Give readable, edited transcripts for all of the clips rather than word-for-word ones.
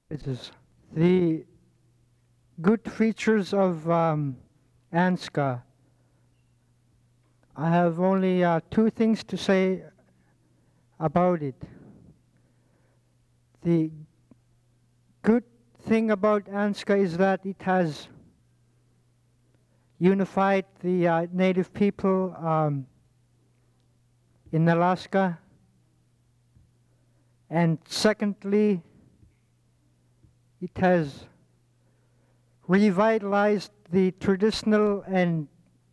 It is the good features of ANSCA. I have only two things to say about it. The good thing about ANSCA is that it has unified the native people in Alaska. And secondly, it has revitalized the traditional and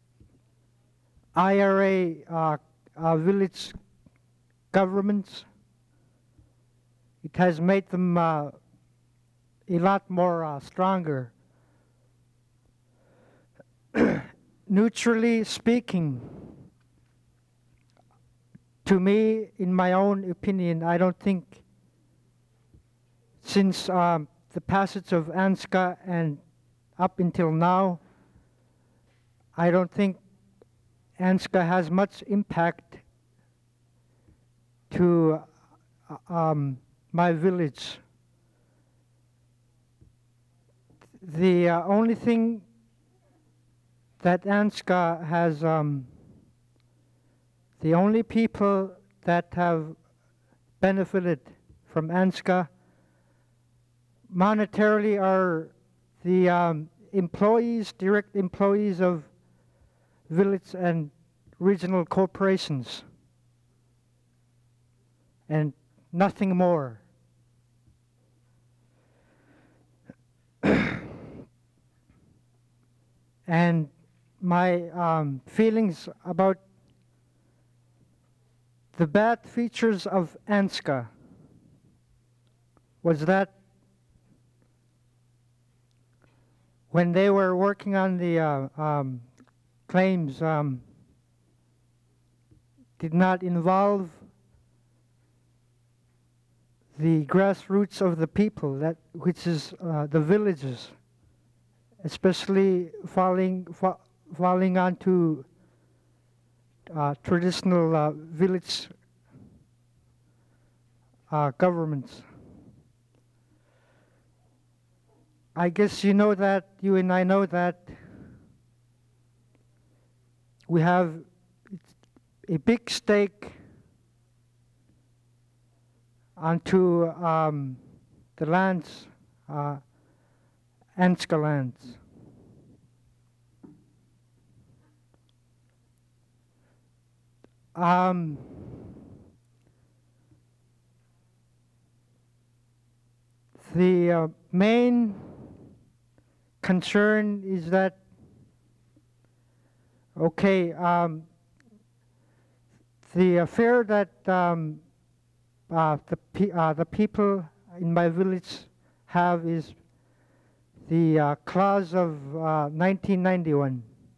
IRA village governments. It has made them a lot more stronger. Neutrally speaking, to me, in my own opinion, I don't think since the passage of ANSCA and up until now, I don't think ANSCA has much impact to my village. The only thing that ANSCA has, the only people that have benefited from ANSCA monetarily are the employees, direct employees of village and regional corporations, and nothing more. And my feelings about the bad features of ANSCA was that when they were working on the claims, did not involve the grassroots of the people, that which is the villages, especially falling onto traditional village governments. I guess you know that, you and I know that we have a big stake onto the lands, ANSCA lands. The main concern is that, okay, the fear that the people in my village have is the clause of 1991.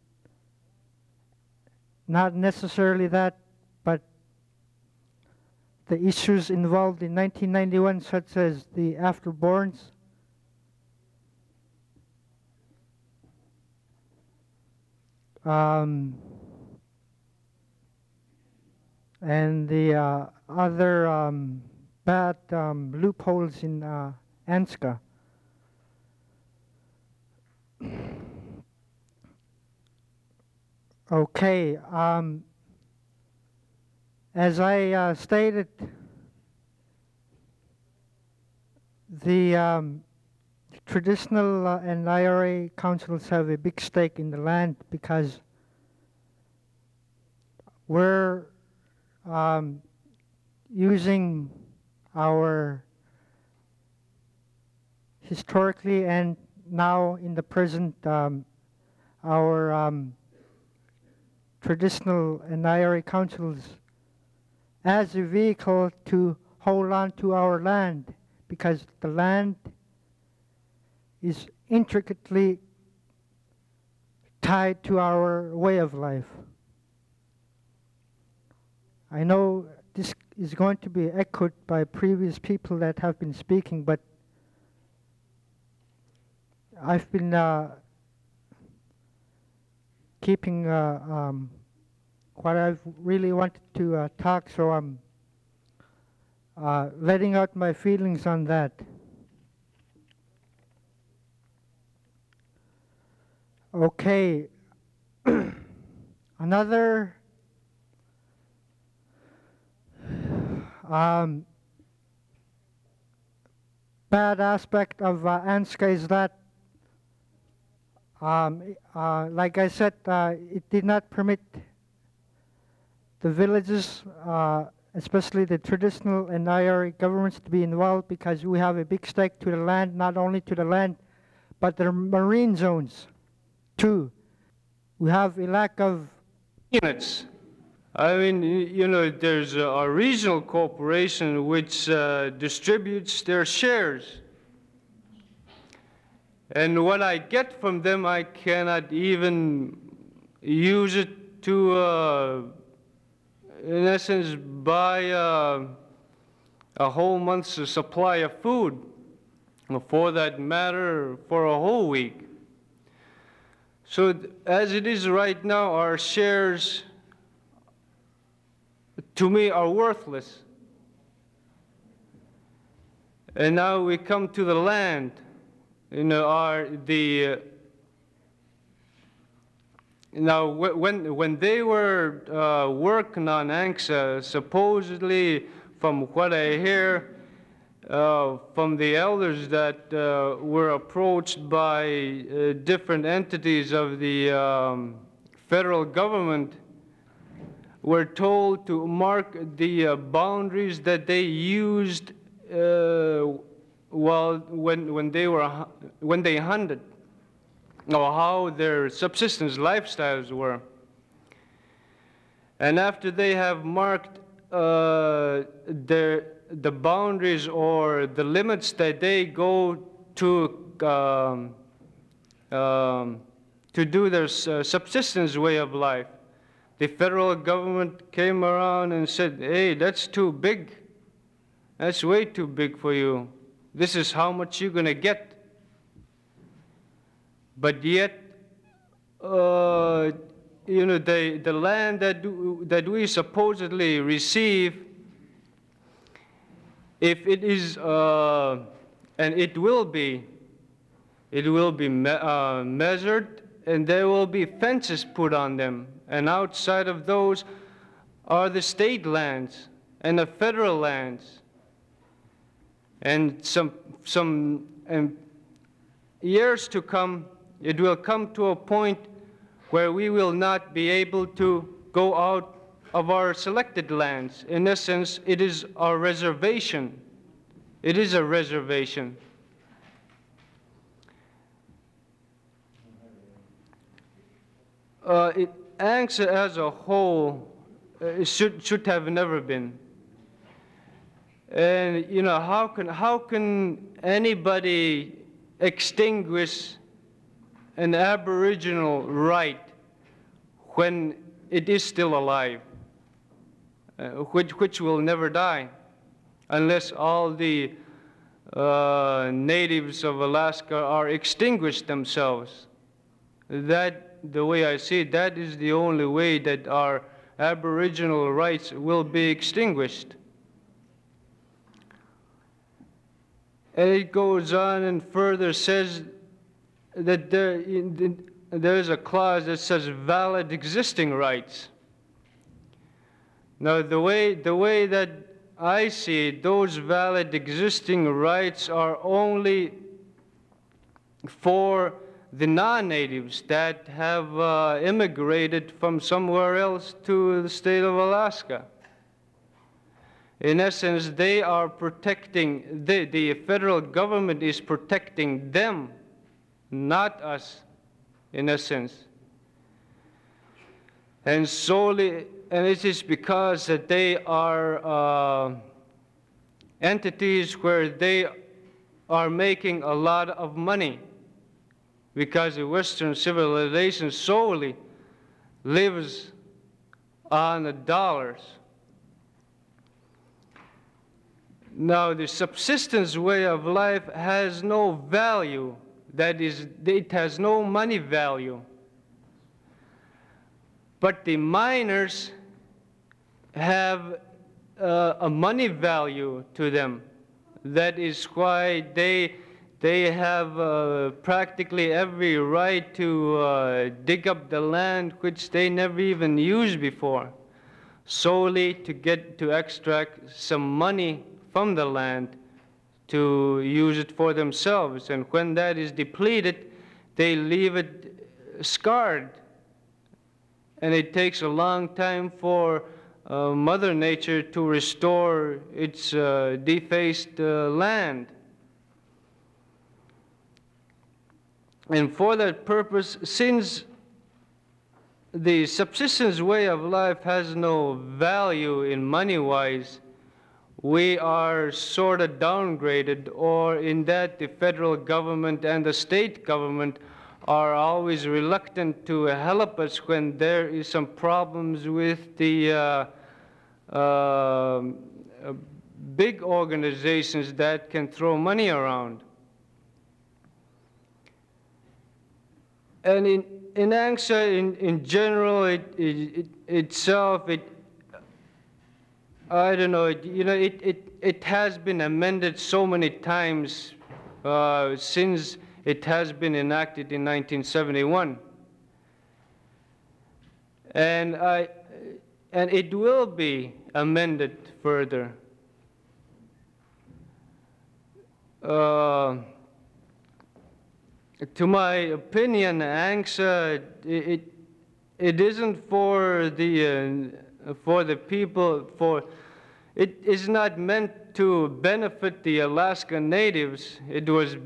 Not necessarily that, but the issues involved in 1991, such as the afterborns, and the other bad loopholes in ANSCA. Okay, as I stated, the traditional and IRA councils have a big stake in the land because we're using our historically and now in the present our traditional and IRA councils as a vehicle to hold on to our land, because the land is intricately tied to our way of life. I know this is going to be echoed by previous people that have been speaking, but I've been keeping what I've really wanted to talk, so I'm letting out my feelings on that. Okay, another um, bad aspect of ANSCA is that, like I said, it did not permit the villages, especially the traditional and IRA governments, to be involved because we have a big stake to the land, not only to the land, but the marine zones too. We have a lack of units. I mean, there's a regional corporation which distributes their shares. And what I get from them, I cannot even use it to, in essence, buy a whole month's supply of food, or for that matter, for a whole week. So as it is right now, our shares, to me, are worthless. And now we come to the land. Now when they were working on ANCSA, supposedly, from what I hear from the elders that were approached by different entities of the federal government, were told to mark the boundaries that they used when they hunted, or how their subsistence lifestyles were. And after they have marked the boundaries or the limits that they go to do their subsistence way of life, the federal government came around and said, hey, that's too big. That's way too big for you. This is how much you're going to get. But yet, the land that we supposedly receive, if it is, and it will be measured, and there will be fences put on them. And outside of those are the state lands and the federal lands. And some years to come, it will come to a point where we will not be able to go out of our selected lands. In essence, it is our reservation. It is a reservation. ANCSA as a whole should have never been. And how can anybody extinguish an Aboriginal right when it is still alive, which will never die, unless all the natives of Alaska are extinguished themselves? That, the way I see it, that is the only way that our Aboriginal rights will be extinguished. And it goes on and further says that there is a clause that says valid existing rights. Now, the way that I see it, those valid existing rights are only for the non-natives that have immigrated from somewhere else to the state of Alaska. In essence, they are protecting, the federal government is protecting them, not us, in essence. And solely, and it is because that they are entities where they are making a lot of money, because the Western civilization solely lives on the dollars. Now, the subsistence way of life has no value. That is, it has no money value. But the miners have a money value to them. That is why they they have practically every right to dig up the land which they never even used before, solely to extract some money from the land to use it for themselves. And when that is depleted, they leave it scarred. And it takes a long time for Mother Nature to restore its defaced land. And for that purpose, since the subsistence way of life has no value in money-wise, we are sort of downgraded, or in that the federal government and the state government are always reluctant to help us when there is some problems with the big organizations that can throw money around. And in ANCSA in general, itself, I don't know, it has been amended so many times since it has been enacted in 1971. And it will be amended further. To my opinion, ANCSA, it isn't for the people, it is not meant to benefit the Alaska Natives. It was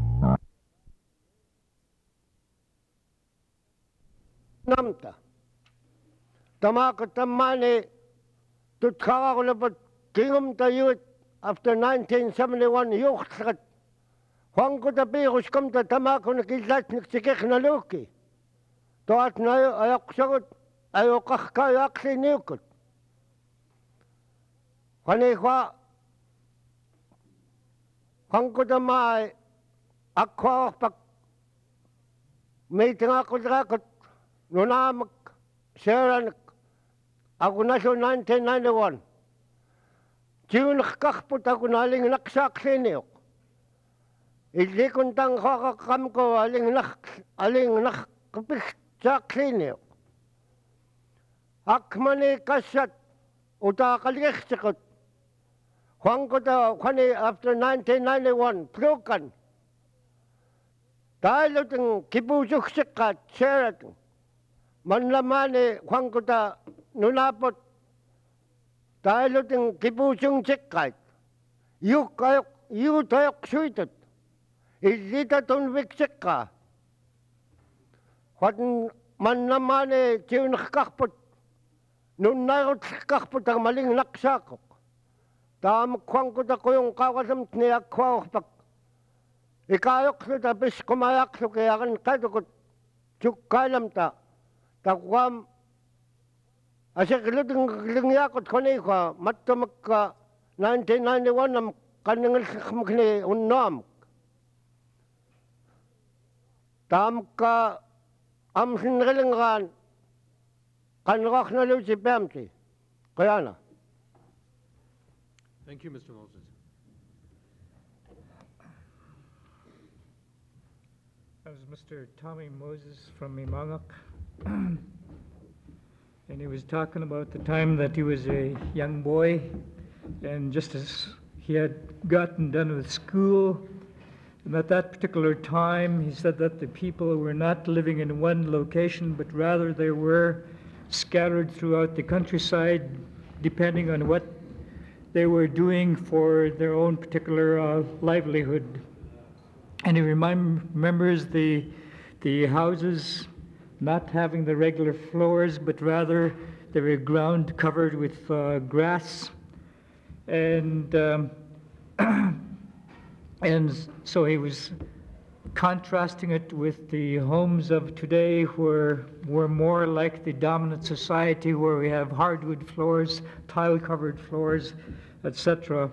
Namta. Tamakatamani to Kawalabat Kingum Tayut after 1971 Yuksat. Juan Cotapiros come to Tamakon Kizatnik Siknaluki. Toat Nayo Ayoksagot Ayokakayaksi Nukut. Juanihua Juan Cotamai Aquapak meeting Akudrakut Nunamak Seranak Agunasho 1991. June Kakput Agunaling Naksaksiniok. Ili kuntang kakakam ko aling nak kapis saksinyo. Akmani kasat uta kaliksikot. Juan ko ta kwani after 1991 plukan. Dahil utang kibusuk sikat serat. Manlamani Juan ko ta nunapot. Dahil utang kibusung sikat. Yuk tayok suitot. Ilita ton viksika. Wat man naman tiyo nakakapot. Noon narot kakapot ang maling naksakok. Tamakwang ko ta ko yung kawasam niya kwawak. Ikayok so tapos kumayak so kaya kan kadukot. Tsukalam ta. Takwam. Asya kilutong lingyakot ko na ikaw. Matamak ka 1991 na kanangal sa kamakni unnam. Tamka am sinrelingan kanrak na lusi pemti. Kaya na. Thank you, Mr. Moses. That was Mr. Tommy Moses from Mimangak. And he was talking about the time that he was a young boy, and just as he had gotten done with school, and at that particular time, he said that the people were not living in one location, but rather they were scattered throughout the countryside, depending on what they were doing for their own particular livelihood. And he remembers the houses not having the regular floors, but rather they were ground covered with grass. And so he was contrasting it with the homes of today, where we're more like the dominant society, where we have hardwood floors, tile-covered floors, etc.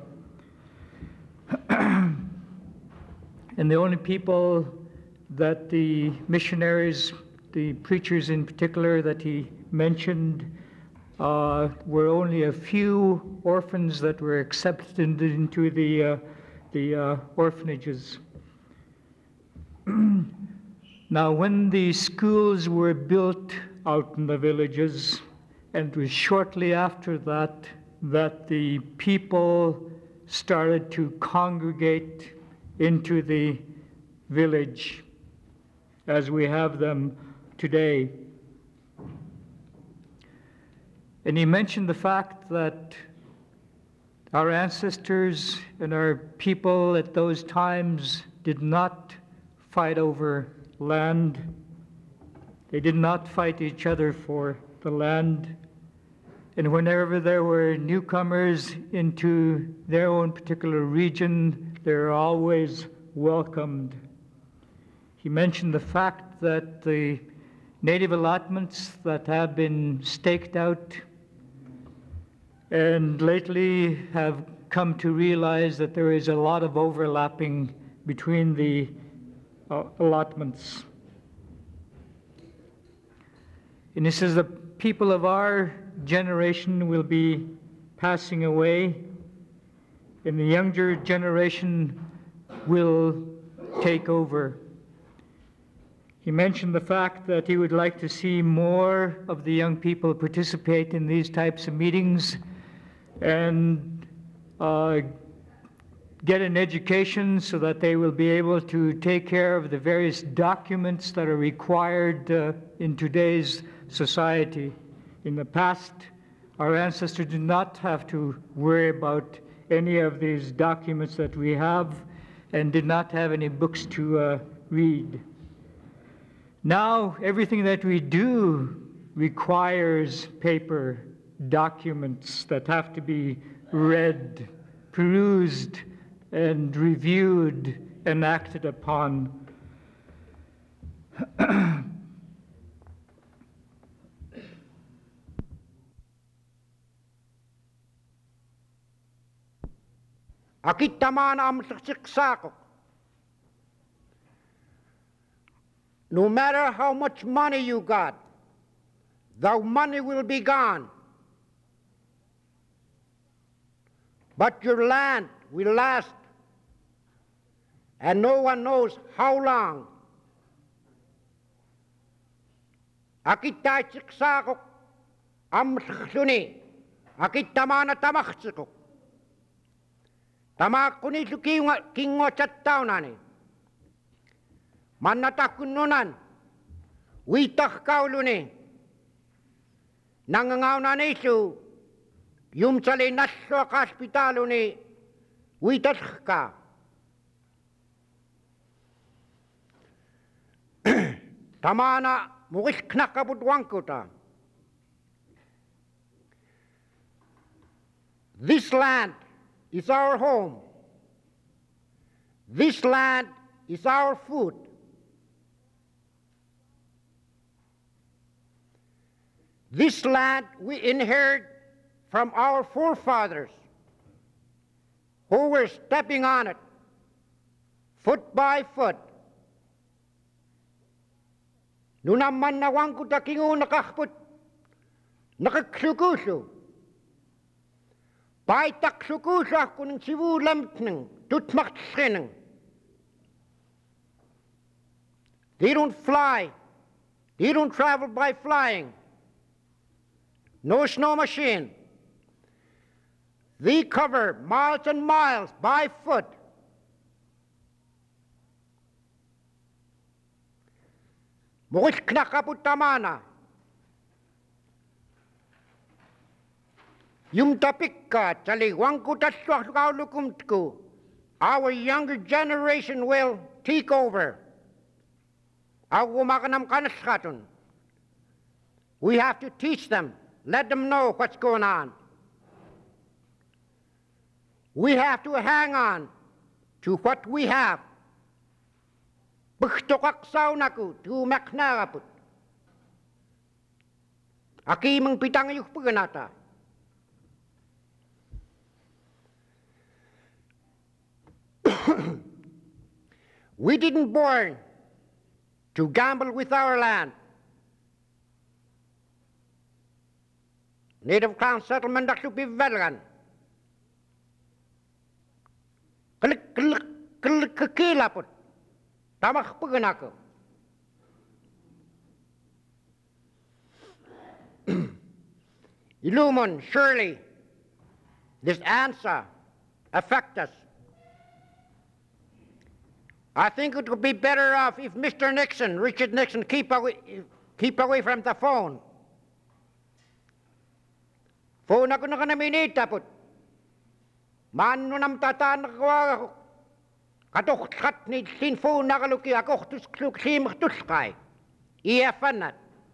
And the only people that the missionaries, the preachers in particular that he mentioned, were only a few orphans that were accepted into the orphanages. Now, when the schools were built out in the villages, and it was shortly after that that the people started to congregate into the village as we have them today. And he mentioned the fact that our ancestors and our people at those times did not fight over land. They did not fight each other for the land. And whenever there were newcomers into their own particular region, they were always welcomed. He mentioned the fact that the native allotments that have been staked out and lately have come to realize that there is a lot of overlapping between the allotments. And he says the people of our generation will be passing away, and the younger generation will take over. He mentioned the fact that he would like to see more of the young people participate in these types of meetings and get an education so that they will be able to take care of the various documents that are required in today's society. In the past, our ancestors did not have to worry about any of these documents that we have and did not have any books to read. Now, everything that we do requires paper documents that have to be read, perused, and reviewed and acted upon. Akit tamaan am siksakok. No matter how much money you got, the money will be gone. But your land will last, and no one knows how long. Akit tayo siksakok am siksuni. Akit tamaan na tamaksikok. Tamak kuni su kingo chattaw nani. Manatakununan. Witak kauluni. Nangangaw nani su. Yung sali naswa ka hospitalo ni. Witak ka. Tamana mukis knakabudwang ko ta. This land is our home. This land is our food. This land we inherit from our forefathers who were stepping on it foot by foot. Nunaman na wangko ta kingo nakakput, nakaksukuso. Pai taksukusa kun sivu lamtning, tutmakskening. They don't fly. They don't travel by flying. No snow machine. They cover miles and miles by foot. Mukis knakaputamana. Yung tapik ka, taliwang ko taswak kaulukumtko. Our younger generation will take over. Ako makanam kanaskatun. We have to teach them, let them know what's going on. We have to hang on to what we have. Bukhtokaksaw naku, tumak nakaput. Aki mang pitang yung paganata. We didn't born to gamble with our land. Native Crown settlement that should be veteran. Kakilapot. Tamakpagan ako. Illumin, surely, this answer affect us. I think it would be better off if Mr. Nixon, Richard Nixon, keep away from the phone. Phone ako na ka naminita po. Mano nam tataan ako. Katukkat ni sin phone na kaluki ako tuskluk simak tuskay. Iafanat.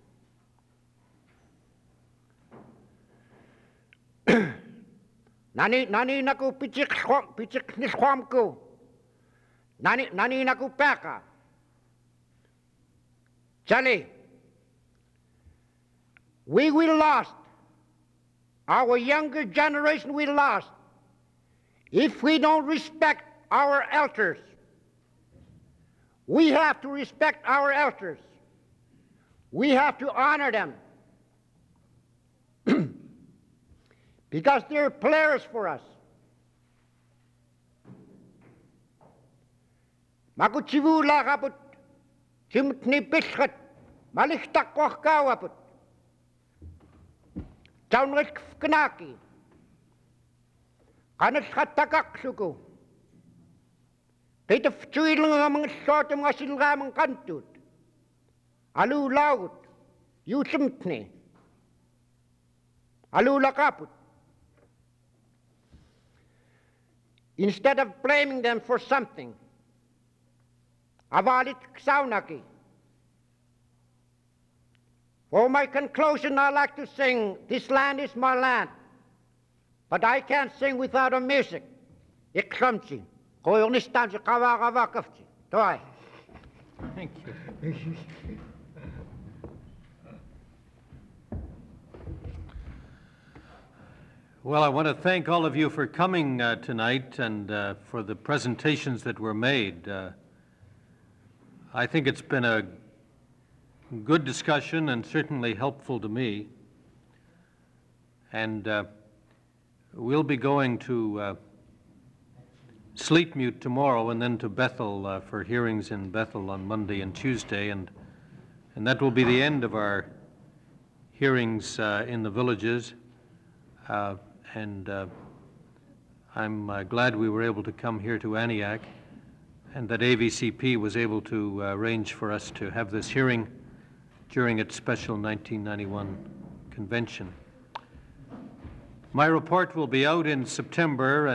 Nani naku pichik niskwam ko. Nani naku peka. Charlie, we will lost. Our younger generation will lost if we don't respect our elders. We have to respect our elders. We have to honor them. Because they're players for us. Makuchivula kaput, simtni piskat, malichtak kwakawaput. Taunrik knaki. Kanas katakak suko. Kita fchuilang ang mga sorte mga silgamang kantut. Alu laut, yusimtni. Alu lakaput. Instead of blaming them for something, avalit ksaunaki. For my conclusion, I like to sing, "This land is my land," but I can't sing without a music. Iksamsi, koyonistan si kawakawakafsi. Toy. Thank you. Well, I want to thank all of you for coming tonight and for the presentations that were made. I think it's been a good discussion and certainly helpful to me. And we'll be going to Sleetmute tomorrow and then to Bethel for hearings in Bethel on Monday and Tuesday. And that will be the end of our hearings in the villages. I'm glad we were able to come here to Aniak and that AVCP was able to arrange for us to have this hearing during its special 1991 convention. My report will be out in September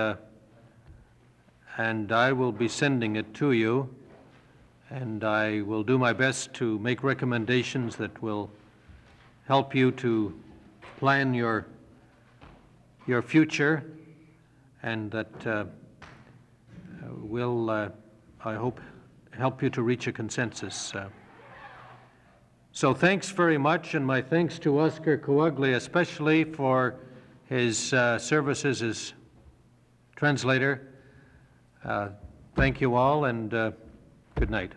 and I will be sending it to you, and I will do my best to make recommendations that will help you to plan your future, and that will, I hope, help you to reach a consensus. So thanks very much, and my thanks to Oscar Coagley especially for his services as translator. Thank you all, and good night.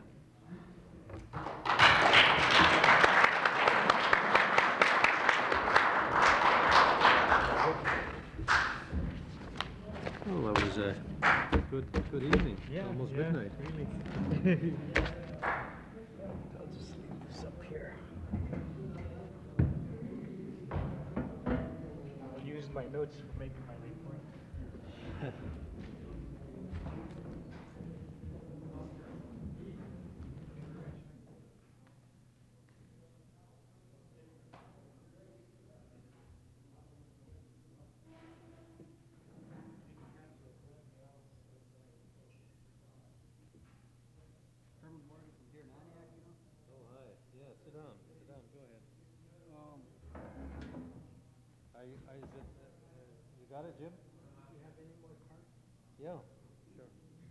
Well, that was a good evening. Yeah, Almost yeah, midnight. really. I'll just leave this up here. I'll use my notes for making my report. Yeah, sit down, go ahead. You got it, Jim? Do you have any more cards? Yeah, sure.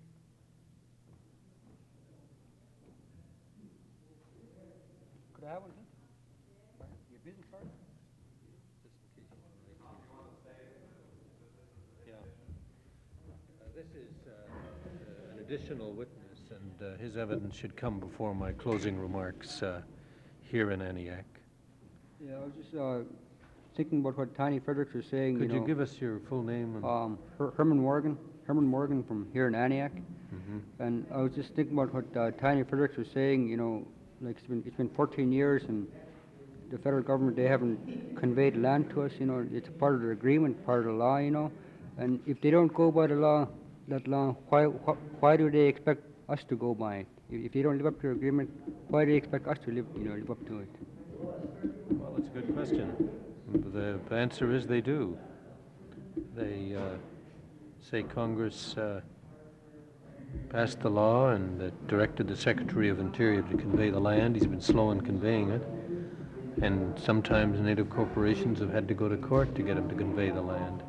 Could I have one, please? Your business card? Just in case you want to write. Yeah. This is an additional witness, and his evidence should come before my closing remarks here in Aniak. Yeah, I was just thinking about what Tiny Fredericks was saying. Could you give us your full name? And Herman Morgan. Herman Morgan from here in Antioch. And I was just thinking about what Tanya Fredericks was saying, you know, like it's been 14 years and the federal government, they haven't conveyed land to us, you know, it's a part of the agreement, part of the law, you know. And if they don't go by the law, that law, why do they expect us to go by it? If they don't live up to the agreement, why do they expect us to live up to it? Well, it's a good question. The answer is they do. They say Congress passed the law and that directed the Secretary of Interior to convey the land. He's been slow in conveying it. And sometimes native corporations have had to go to court to get him to convey the land.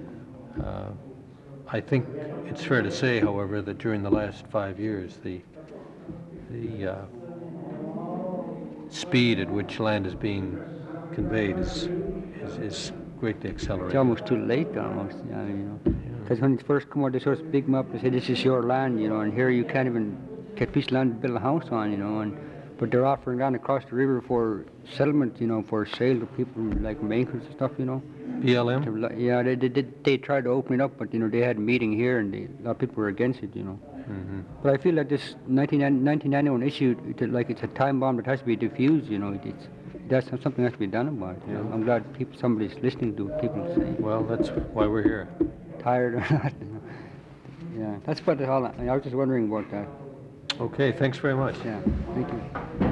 I think it's fair to say, however, that during the last 5 years, the speed at which land is being conveyed is greatly accelerated. It's almost too late, almost, you know. Because when it first come out, they sort of big them up and say, this is your land, you know, and here you can't even get a piece of land to build a house on, you know, but they're offering down across the river for settlement, you know, for sale to people like bankers and stuff, you know. BLM? Yeah, they tried to open it up, but, you know, they had a meeting here and a lot of people were against it, you know. But I feel like this 1991 issue, it's a time bomb that has to be diffused, you know. That's something has to be done about it. You know? I'm glad somebody's listening to what people say. Well, that's why we're here. Tired or not. You know. Yeah, that's about all. I was just wondering about that. Okay, thanks very much. Yeah, thank you.